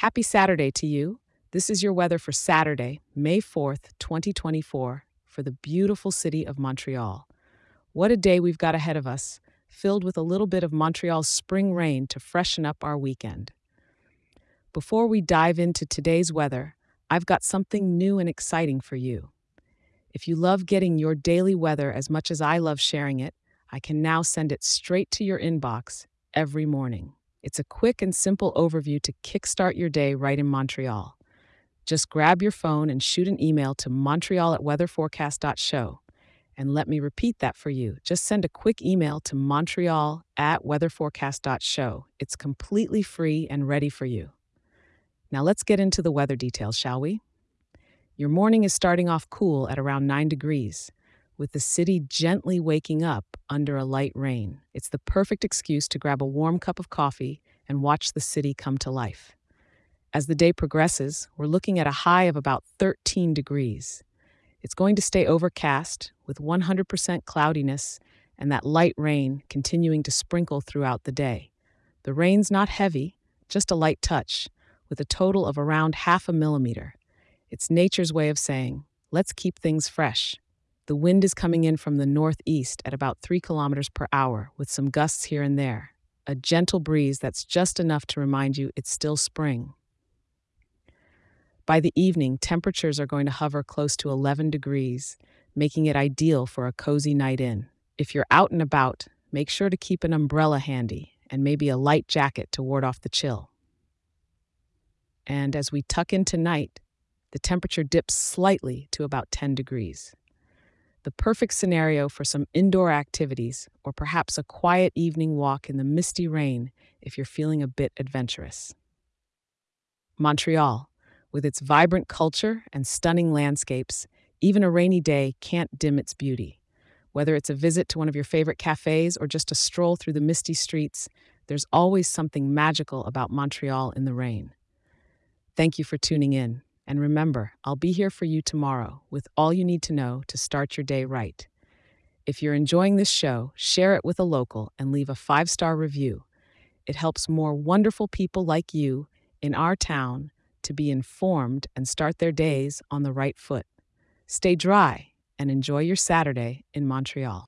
Happy Saturday to you. This is your weather for Saturday, May 4th, 2024, for the beautiful city of Montreal. What a day we've got ahead of us, filled with a little bit of Montreal's spring rain to freshen up our weekend. Before we dive into today's weather, I've got something new and exciting for you. If you love getting your daily weather as much as I love sharing it, I can now send it straight to your inbox every morning. It's a quick and simple overview to kickstart your day right in Montreal. Just grab your phone and shoot an email to montreal@weatherforecast.show. And let me repeat that for you. Just send a quick email to montreal@weatherforecast.show. It's completely free and ready for you. Now let's get into the weather details, shall we? Your morning is starting off cool at around 9 degrees, with the city gently waking up under a light rain. It's the perfect excuse to grab a warm cup of coffee and watch the city come to life. As the day progresses, we're looking at a high of about 13 degrees. It's going to stay overcast with 100% cloudiness and that light rain continuing to sprinkle throughout the day. The rain's not heavy, just a light touch, with a total of around half a millimeter. It's nature's way of saying, let's keep things fresh. The wind is coming in from the northeast at about 3 kilometers per hour, with some gusts here and there. A gentle breeze that's just enough to remind you it's still spring. By the evening, temperatures are going to hover close to 11 degrees, making it ideal for a cozy night in. If you're out and about, make sure to keep an umbrella handy and maybe a light jacket to ward off the chill. And as we tuck in tonight, the temperature dips slightly to about 10 degrees. The perfect scenario for some indoor activities or perhaps a quiet evening walk in the misty rain if you're feeling a bit adventurous. Montreal, with its vibrant culture and stunning landscapes, even a rainy day can't dim its beauty. Whether it's a visit to one of your favorite cafes or just a stroll through the misty streets, there's always something magical about Montreal in the rain. Thank you for tuning in. And remember, I'll be here for you tomorrow with all you need to know to start your day right. If you're enjoying this show, share it with a local and leave a 5-star review. It helps more wonderful people like you in our town to be informed and start their days on the right foot. Stay dry and enjoy your Saturday in Montreal.